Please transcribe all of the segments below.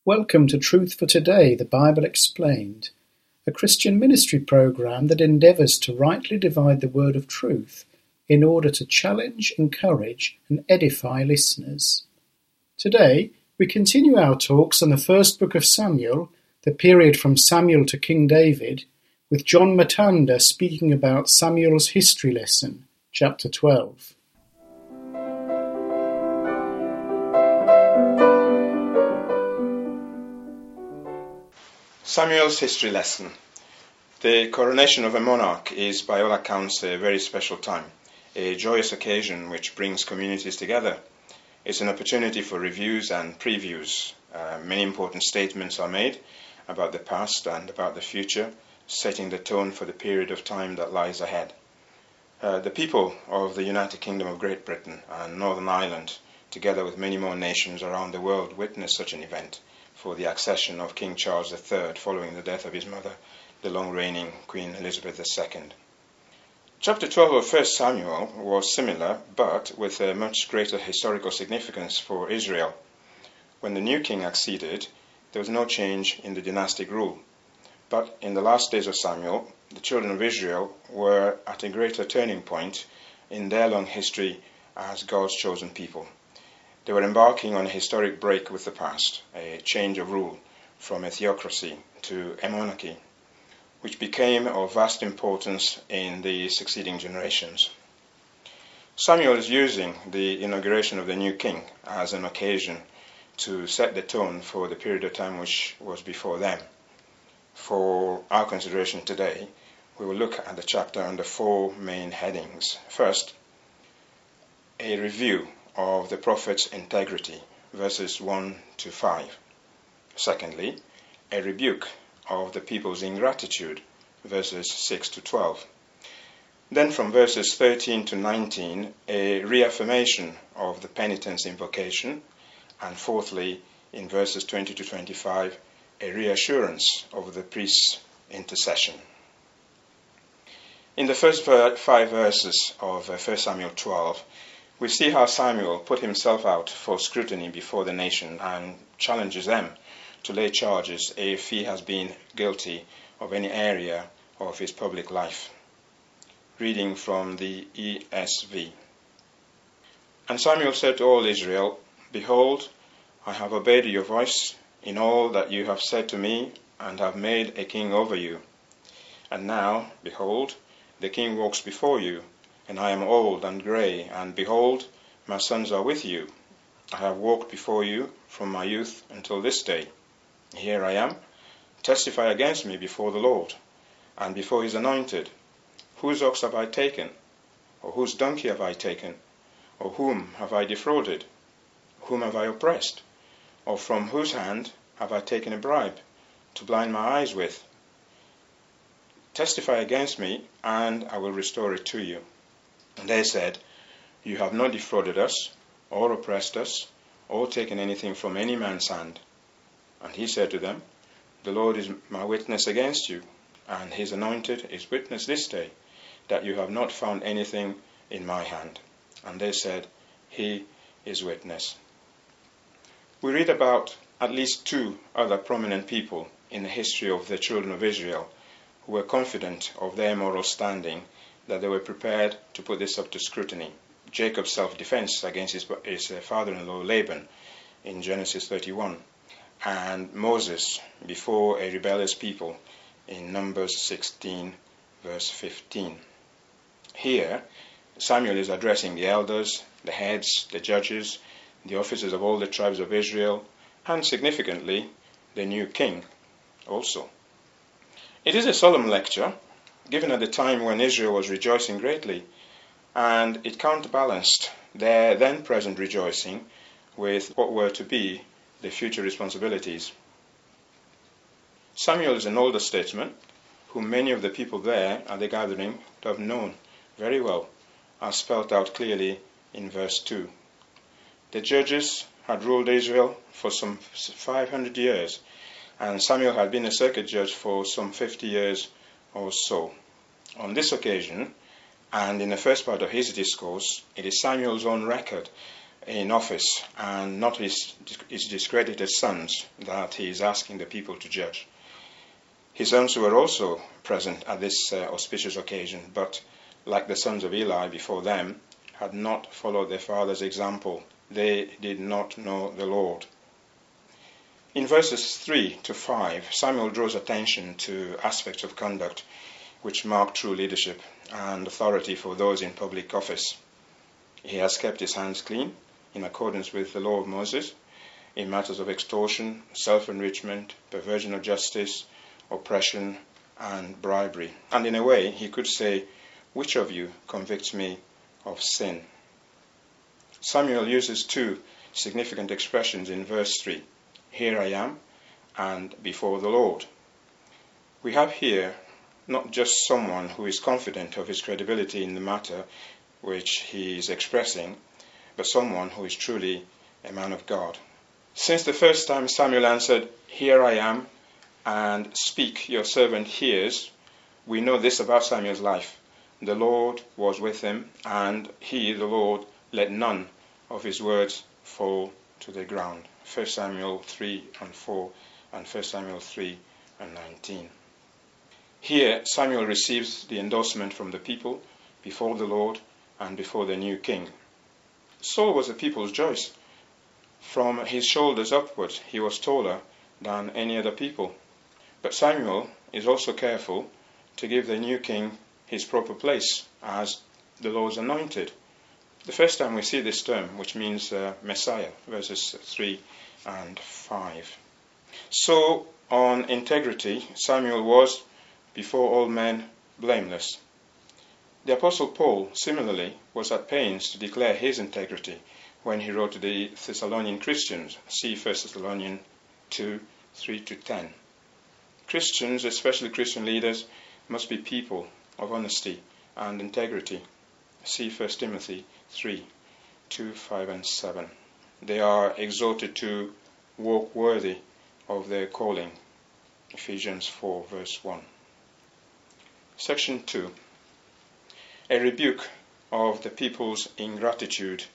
Welcome to Truth for Today, the Bible Explained, a Christian ministry program that endeavours to rightly divide the word of truth in order to challenge, encourage, and edify listeners. Today, we continue our talks on the first book of Samuel, the period from Samuel to King David, with John Matanda speaking about Samuel's history lesson, chapter 12. Samuel's history lesson. The coronation of a monarch is by all accounts a very special time, a joyous occasion which brings communities together. It's an opportunity for reviews and previews. Many important statements are made about the past and about the future, setting the tone for the period of time that lies ahead. The people of the United Kingdom of Great Britain and Northern Ireland, together with many more nations around the world, witnessed such an event for the accession of King Charles III following the death of his mother, the long-reigning Queen Elizabeth II. Chapter 12 of 1 Samuel was similar, but with a much greater historical significance for Israel. When the new king acceded, there was no change in the dynastic rule. But in the last days of Samuel, the children of Israel were at a greater turning point in their long history as God's chosen people. They were embarking on a historic break with the past, a change of rule from a theocracy to a monarchy, which became of vast importance in the succeeding generations. Samuel is using the inauguration of the new king as an occasion to set the tone for the period of time which was before them. For our consideration today, we will look at the chapter under four main headings. First, a review of the prophet's integrity, verses 1 to 5. Secondly, a rebuke of the people's ingratitude, verses 6 to 12. Then from verses 13 to 19, a reaffirmation of the penitence invocation, and fourthly, in verses 20 to 25, a reassurance of the priest's intercession. In the first 5 verses of 1 Samuel 12, we see how Samuel put himself out for scrutiny before the nation and challenges them to lay charges if he has been guilty of any area of his public life. Reading from the ESV. And Samuel said to all Israel, Behold, I have obeyed your voice in all that you have said to me, and have made a king over you. And now, behold, the king walks before you, and I am old and grey, and behold, my sons are with you. I have walked before you from my youth until this day. Here I am. Testify against me before the Lord, and before his anointed. Whose ox have I taken? Or whose donkey have I taken? Or whom have I defrauded? Whom have I oppressed? Or from whose hand have I taken a bribe to blind my eyes with? Testify against me, and I will restore it to you. And they said, You have not defrauded us, or oppressed us, or taken anything from any man's hand. And he said to them, The Lord is my witness against you, and his anointed is witness this day, that you have not found anything in my hand. And they said, He is witness. We read about at least 2 other prominent people in the history of the children of Israel who were confident of their moral standing, that they were prepared to put this up to scrutiny. Jacob's self-defense against his father-in-law Laban in Genesis 31, and Moses before a rebellious people in Numbers 16, verse 15. Here, Samuel is addressing the elders, the heads, the judges, the officers of all the tribes of Israel, and significantly, the new king also. It is a solemn lecture, given at the time when Israel was rejoicing greatly, and it counterbalanced their then present rejoicing with what were to be the future responsibilities. Samuel is an older statesman, whom many of the people there at the gathering would have known very well, as spelt out clearly in verse 2. The judges had ruled Israel for some 500 years, and Samuel had been a circuit judge for some 50 years or so. On this occasion, and in the first part of his discourse, it is Samuel's own record in office, and not his discredited sons that he is asking the people to judge. His sons were also present at this auspicious occasion, but like the sons of Eli before them, had not followed their father's example. They did not know the Lord. In verses 3 to 5, Samuel draws attention to aspects of conduct which mark true leadership and authority for those in public office. He has kept his hands clean in accordance with the law of Moses in matters of extortion, self-enrichment, perversion of justice, oppression, and bribery. And in a way, he could say, "Which of you convicts me of sin?" Samuel uses two significant expressions in verse 3, "Here I am," and "before the Lord." We have here not just someone who is confident of his credibility in the matter which he is expressing, but someone who is truly a man of God. Since the first time Samuel answered, "Here I am," and "Speak, your servant hears," we know this about Samuel's life. The Lord was with him, and he, the Lord, let none of his words fall to the ground. 1 Samuel 3 and 4 and 1 Samuel 3 and 19. Here, Samuel receives the endorsement from the people before the Lord and before the new king. Saul was the people's choice. From his shoulders upward, he was taller than any other people. But Samuel is also careful to give the new king his proper place as the Lord's anointed. The first time we see this term, which means Messiah, verses 3 and 5. So, on integrity, Samuel was, before all men, blameless. The Apostle Paul, similarly, was at pains to declare his integrity when he wrote to the Thessalonian Christians. See 1 Thessalonians 2, 3-10. Christians, especially Christian leaders, must be people of honesty and integrity. See 1 Timothy 3, 2, 5 and 7. They are exhorted to walk worthy of their calling. Ephesians 4, verse 1. Section 2. A rebuke of the people's ingratitude.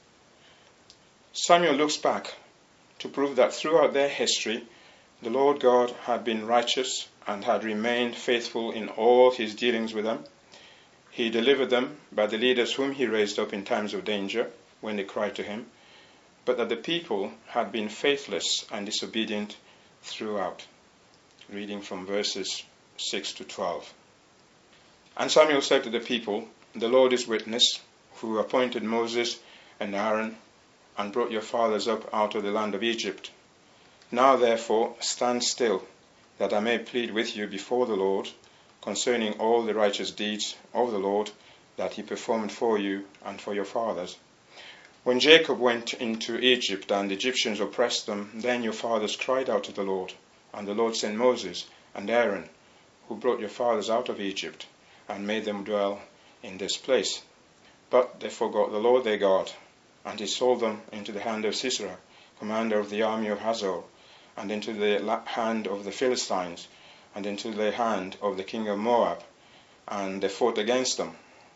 Samuel looks back to prove that throughout their history, the Lord God had been righteous and had remained faithful in all his dealings with them. He delivered them by the leaders whom he raised up in times of danger when they cried to him, but that the people had been faithless and disobedient throughout. Reading from verses 6 to 12. And Samuel said to the people, "The Lord is witness, who appointed Moses and Aaron and brought your fathers up out of the land of Egypt. Now therefore stand still, that I may plead with you before the Lord concerning all the righteous deeds of the Lord that he performed for you and for your fathers. When Jacob went into Egypt and the Egyptians oppressed them, then your fathers cried out to the Lord, and the Lord sent Moses and Aaron, who brought your fathers out of Egypt and made them dwell in this place. But they forgot the Lord their God, and he sold them into the hand of Sisera, commander of the army of Hazor, and into the hand of the Philistines, and into the hand of the king of Moab, and they fought against them.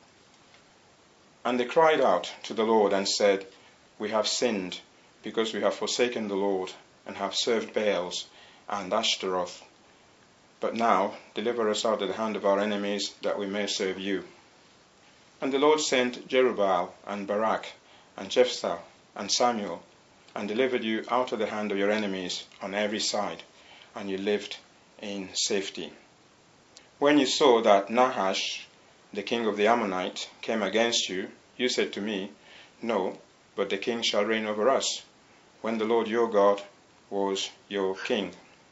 And they cried out to the Lord and said, We have sinned, because we have forsaken the Lord, and have served Baals and Ashtaroth. But now deliver us out of the hand of our enemies, that we may serve you. And the Lord sent Jerubbaal and Barak and Jephthah and Samuel, and delivered you out of the hand of your enemies on every side, and you lived in safety. When you saw that Nahash, the king of the Ammonites, came against you, you said to me, No, but the king shall reign over us, when the Lord your God was your king.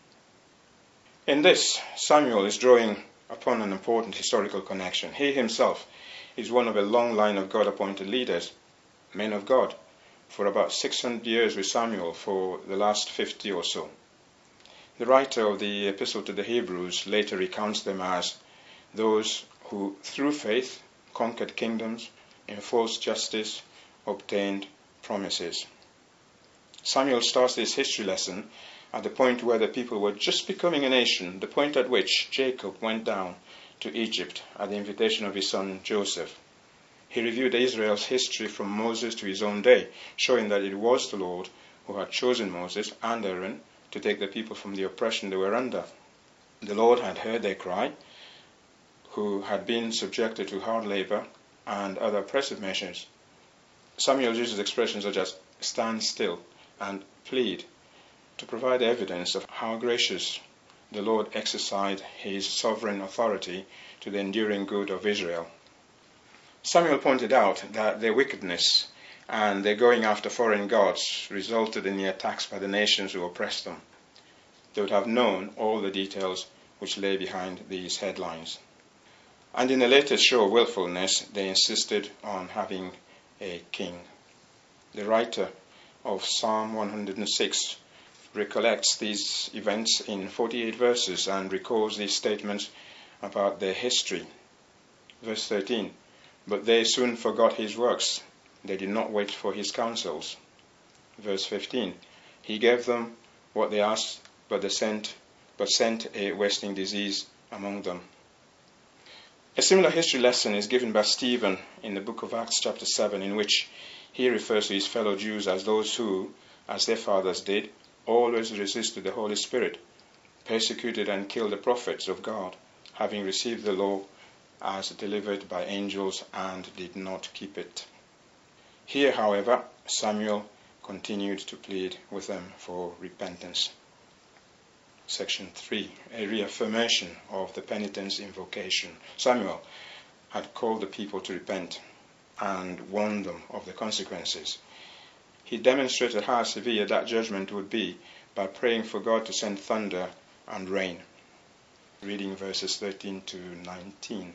In this, Samuel is drawing upon an important historical connection. He himself is one of a long line of God-appointed leaders, men of God, for about 600 years with Samuel for the last 50 or so. The writer of the Epistle to the Hebrews later recounts them as those who, through faith, conquered kingdoms, enforced justice, obtained promises. Samuel starts this history lesson at the point where the people were just becoming a nation, the point at which Jacob went down to Egypt at the invitation of his son Joseph. He reviewed Israel's history from Moses to his own day, showing that it was the Lord who had chosen Moses and Aaron to take the people from the oppression they were under. The Lord had heard their cry, who had been subjected to hard labor and other oppressive measures. Samuel uses expressions such as stand still and plead to provide evidence of how gracious the Lord exercised his sovereign authority to the enduring good of Israel. Samuel pointed out that their wickedness and their going after foreign gods resulted in the attacks by the nations who oppressed them. They would have known all the details which lay behind these headlines. And in the latest show of willfulness, they insisted on having a king. The writer of Psalm 106 recollects these events in 48 verses and recalls these statements about their history. Verse 13, but they soon forgot his works. They did not wait for his counsels. Verse 15, he gave them what they asked, but sent a wasting disease among them. A similar history lesson is given by Stephen in the book of Acts chapter 7, in which he refers to his fellow Jews as those who, as their fathers did, always resisted the Holy Spirit, persecuted and killed the prophets of God, having received the law as delivered by angels and did not keep it. Here, however, Samuel continued to plead with them for repentance. Section 3, a reaffirmation of the penitence invocation. Samuel had called the people to repent and warned them of the consequences. He demonstrated how severe that judgment would be by praying for God to send thunder and rain. Reading verses 13 to 19.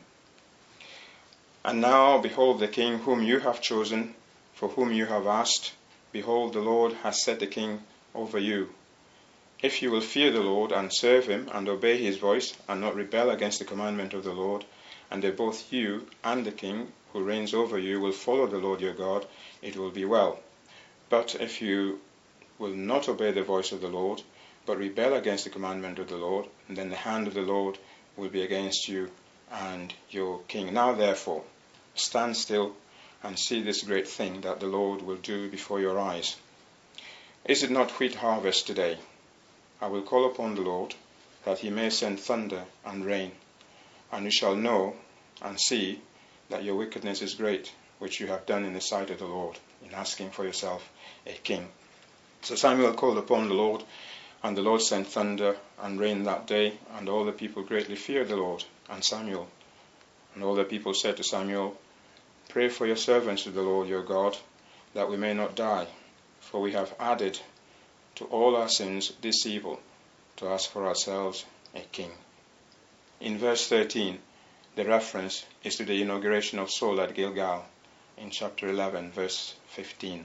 And now, behold, the king whom you have chosen, for whom you have asked, behold, the Lord has set a king over you. If you will fear the Lord and serve him and obey his voice and not rebel against the commandment of the Lord, and if both you and the king who reigns over you will follow the Lord your God, it will be well. But if you will not obey the voice of the Lord, but rebel against the commandment of the Lord, then the hand of the Lord will be against you and your king. Now therefore, stand still and see this great thing that the Lord will do before your eyes. Is it not wheat harvest today? I will call upon the Lord, that he may send thunder and rain, and you shall know and see that your wickedness is great, which you have done in the sight of the Lord, in asking for yourself a king. So Samuel called upon the Lord, and the Lord sent thunder and rain that day, and all the people greatly feared the Lord and Samuel. And all the people said to Samuel, pray for your servants to the Lord your God, that we may not die, for we have added to all our sins this evil, to ask for ourselves a king. In verse 13, the reference is to the inauguration of Saul at Gilgal, in chapter 11, verse 15.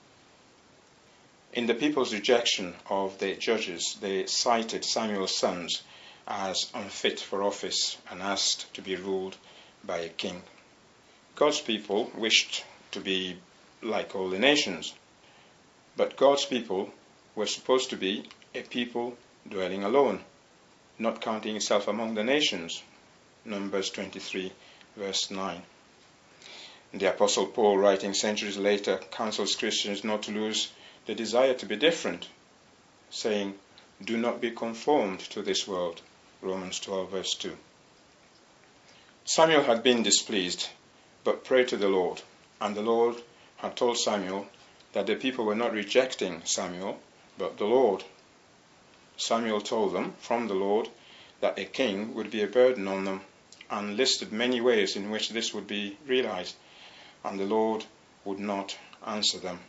In the people's rejection of the judges, they cited Samuel's sons as unfit for office and asked to be ruled by a king. God's people wished to be like all the nations, but God's people were supposed to be a people dwelling alone, not counting itself among the nations. Numbers 23, verse 9. The Apostle Paul, writing centuries later, counsels Christians not to lose the desire to be different, saying, do not be conformed to this world. Romans 12, verse 2. Samuel had been displeased, but prayed to the Lord, and the Lord had told Samuel that the people were not rejecting Samuel, but the Lord. Samuel told them from the Lord that a king would be a burden on them, and listed many ways in which this would be realized, and the Lord would not answer them.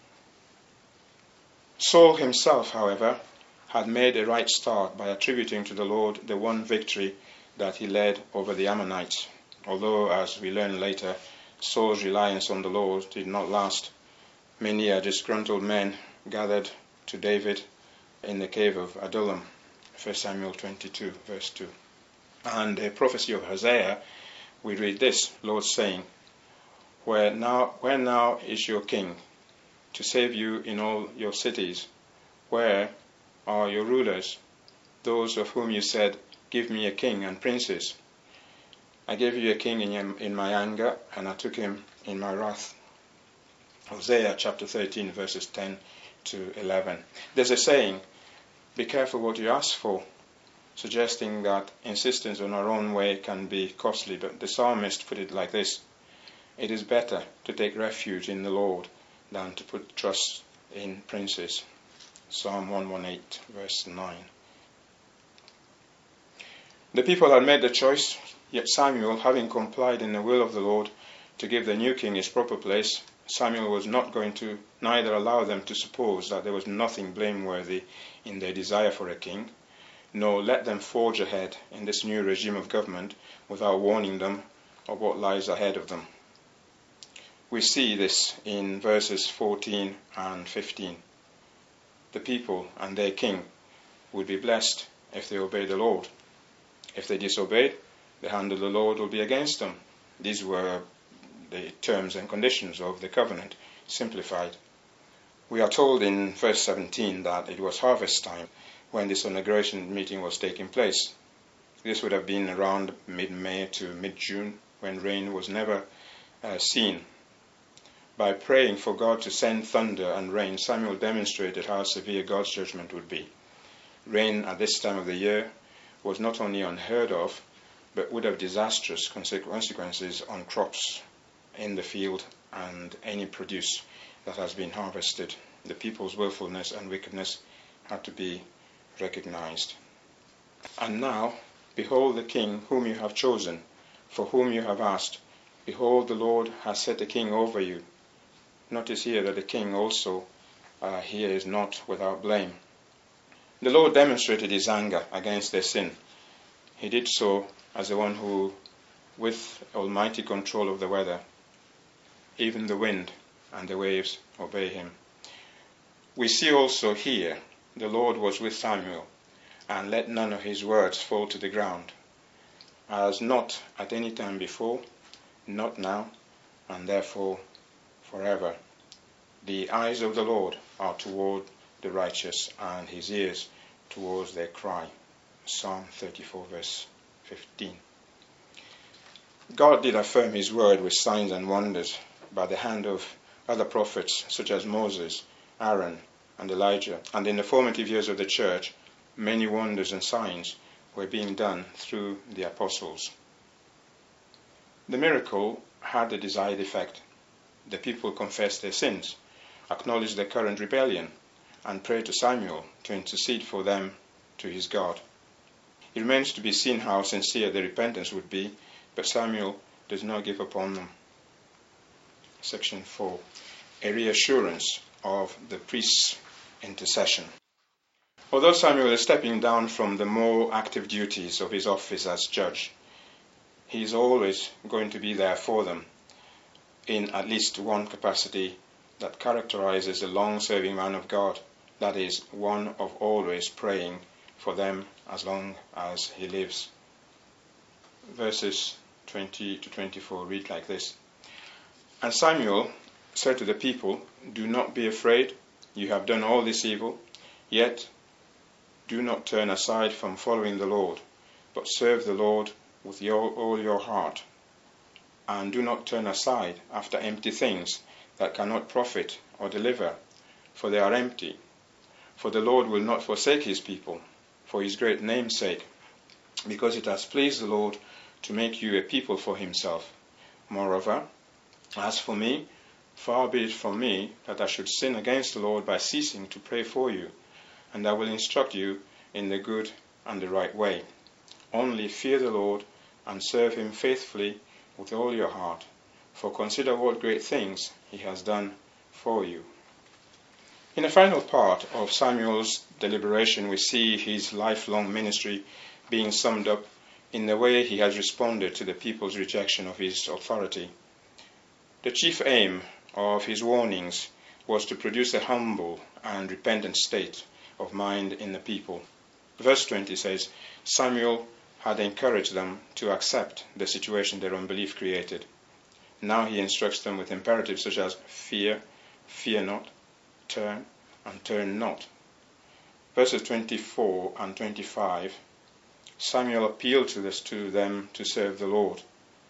Saul himself, however, had made a right start by attributing to the Lord the one victory that he led over the Ammonites, although, as we learn later, Saul's reliance on the Lord did not last. Many disgruntled men gathered to David in the cave of Adullam, 1 Samuel 22, verse 2. And a prophecy of Hosea, we read this, Lord saying, where now is your king, to save you in all your cities? Where are your rulers, those of whom you said, give me a king and princes? I gave you a king in my anger, and I took him in my wrath. Hosea chapter 13, verses 10 to 11. There's a saying, be careful what you ask for, suggesting that insistence on our own way can be costly, but the psalmist put it like this: it is better to take refuge in the Lord than to put trust in princes. Psalm 118, verse 9. The people had made the choice, yet Samuel, having complied in the will of the Lord to give the new king his proper place, Samuel was not going to neither allow them to suppose that there was nothing blameworthy in their desire for a king, nor let them forge ahead in this new regime of government without warning them of what lies ahead of them. We see this in verses 14 and 15. The people and their king would be blessed if they obeyed the Lord. If they disobeyed, the hand of the Lord will be against them. These were the terms and conditions of the covenant, simplified. We are told in verse 17 that it was harvest time when this inauguration meeting was taking place. This would have been around mid-May to mid-June, when rain was never seen. By praying for God to send thunder and rain, Samuel demonstrated how severe God's judgment would be. Rain at this time of the year was not only unheard of, but would have disastrous consequences on crops in the field and any produce that has been harvested. The people's willfulness and wickedness had to be recognized. And now, behold the king whom you have chosen, for whom you have asked. Behold, the Lord has set a king over you. Notice here that the king also here is not without blame. The Lord demonstrated his anger against their sin. He did so as the one who, with almighty control of the weather, even the wind and the waves obey him. We see also here the Lord was with Samuel and let none of his words fall to the ground, as not at any time before, not now, and therefore forever. The eyes of the Lord are toward the righteous, and his ears towards their cry. Psalm 34, verse 15. God did affirm his word with signs and wonders by the hand of other prophets such as Moses, Aaron, and Elijah. And in the formative years of the church, many wonders and signs were being done through the apostles. The miracle had the desired effect. The people confessed their sins, acknowledged their current rebellion, and prayed to Samuel to intercede for them to his God. It remains to be seen how sincere the repentance would be, but Samuel does not give up on them. Section 4. A reassurance of the priest's intercession. Although Samuel is stepping down from the more active duties of his office as judge, he is always going to be there for them in at least one capacity that characterizes a long-serving man of God, that is, one of always praying for them as long as he lives. Verses 20 to 24 read like this. And Samuel said to the people, do not be afraid, you have done all this evil, yet do not turn aside from following the Lord, but serve the Lord with all your heart. And do not turn aside after empty things that cannot profit or deliver, for they are empty. For the Lord will not forsake his people, for his great name's sake, because it has pleased the Lord to make you a people for himself. Moreover, as for me, far be it from me that I should sin against the Lord by ceasing to pray for you, and I will instruct you in the good and the right way. Only fear the Lord and serve him faithfully with all your heart, for consider what great things he has done for you. In the final part of Samuel's deliberation, we see his lifelong ministry being summed up in the way he has responded to the people's rejection of his authority. The chief aim of his warnings was to produce a humble and repentant state of mind in the people. Verse 20 says, Samuel had encouraged them to accept the situation their unbelief created. Now he instructs them with imperatives such as fear, fear not, turn, and turn not. Verses 24 and 25, Samuel appealed to them to serve the Lord.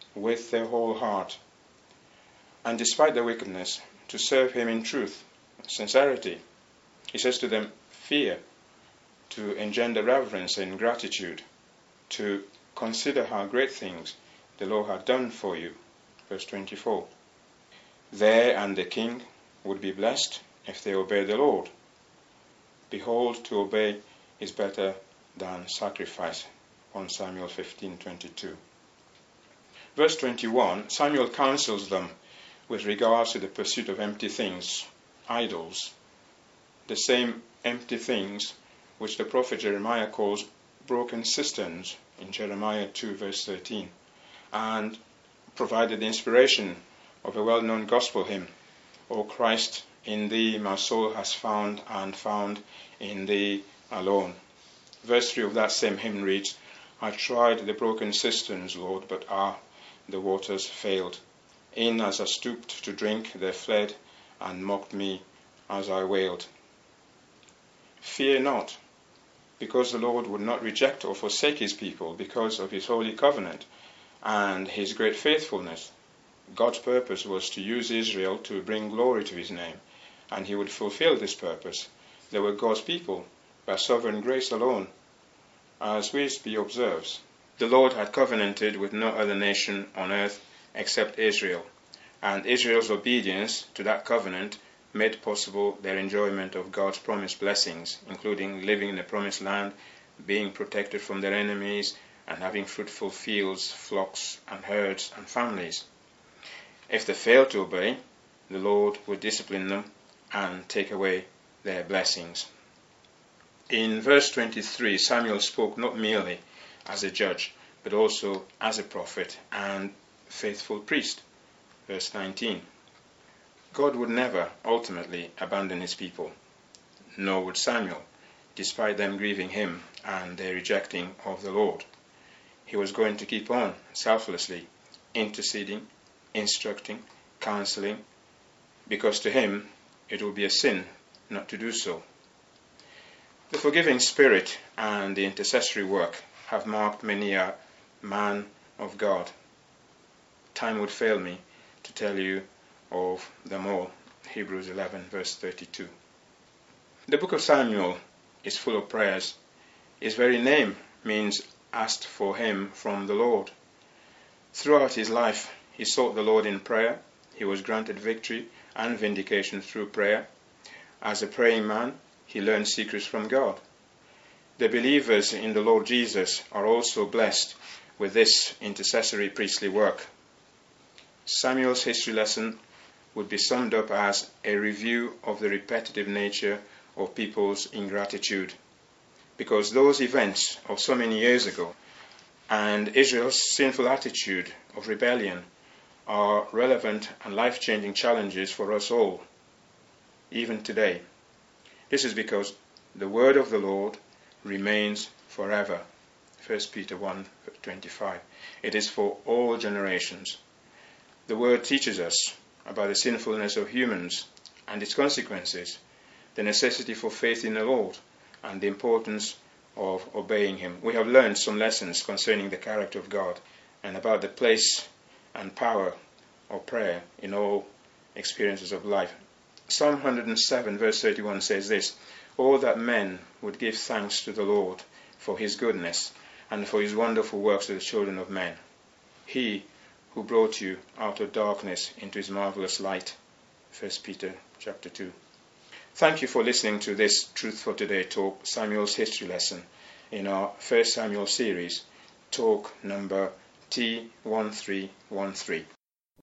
with their whole heart, and despite their wickedness, to serve him in truth, sincerity. He says to them, fear, to engender reverence and gratitude, to consider how great things the Lord had done for you. Verse 24. They and the king would be blessed if they obey the Lord. Behold, to obey is better than sacrifice. 1 Samuel 15:22. Verse 21, Samuel counsels them with regards to the pursuit of empty things, idols, the same empty things which the prophet Jeremiah calls broken cisterns in Jeremiah 2 verse 13, and provided the inspiration of a well-known gospel hymn, O Christ, in thee my soul has found, and found in thee alone. Verse 3 of that same hymn reads, I tried the broken cisterns, Lord, but the waters failed. In as I stooped to drink, they fled and mocked me as I wailed. Fear not, because the Lord would not reject or forsake his people because of his holy covenant and his great faithfulness. God's purpose was to use Israel to bring glory to his name, and he would fulfill this purpose. They were God's people by sovereign grace alone. As Wisby observes, the Lord had covenanted with no other nation on earth except Israel, and Israel's obedience to that covenant made possible their enjoyment of God's promised blessings, including living in the promised land, being protected from their enemies, and having fruitful fields, flocks, and herds, and families. If they failed to obey, the Lord would discipline them and take away their blessings. In verse 23, Samuel spoke not merely as a judge, but also as a prophet and faithful priest. Verse 19. God would never ultimately abandon his people, nor would Samuel, despite them grieving him and their rejecting of the Lord. He was going to keep on selflessly interceding, instructing, counseling, because to him it would be a sin not to do so. The forgiving spirit and the intercessory work have marked many a man of God. Time would fail me to tell you of them all. Hebrews 11 verse 32. The book of Samuel is full of prayers. His very name means asked for him from the Lord. Throughout his life he sought the Lord in prayer. He was granted victory and vindication through prayer. As a praying man, he learned secrets from God. The believers in the Lord Jesus are also blessed with this intercessory priestly work. Samuel's history lesson would be summed up as a review of the repetitive nature of people's ingratitude, because those events of so many years ago and Israel's sinful attitude of rebellion are relevant and life-changing challenges for us all, even today. This is because the word of the Lord remains forever. 1 Peter 1:25. It is for all generations. The word teaches us about the sinfulness of humans and its consequences, the necessity for faith in the Lord, and the importance of obeying him. We have learned some lessons concerning the character of God and about the place and power of prayer in all experiences of life. Psalm 107 verse 31 says this, "Oh, that men would give thanks to the Lord for his goodness and for his wonderful works to the children of men. He who brought you out of darkness into his marvelous light." 1 Peter chapter 2. Thank you for listening to this Truth for Today talk, Samuel's history lesson, in our 1 Samuel series, talk number T1313.